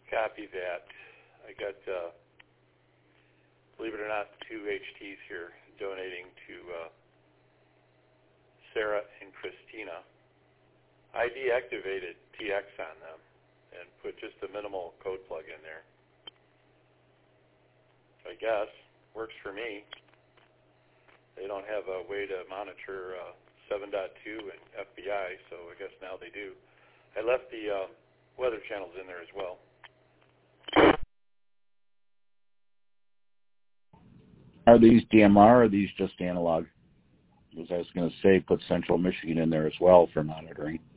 Copy that. I got, believe it or not, 2 HTs here donating to Sarah and Christina. I deactivated TX on them and put just a minimal code plug in there. I guess works for me. They don't have a way to monitor 7.2 and FBI, so I guess now they do. I left the weather channels in there as well. Are these DMR or are these just analog? Because I was going to say put Central Michigan in there as well for monitoring.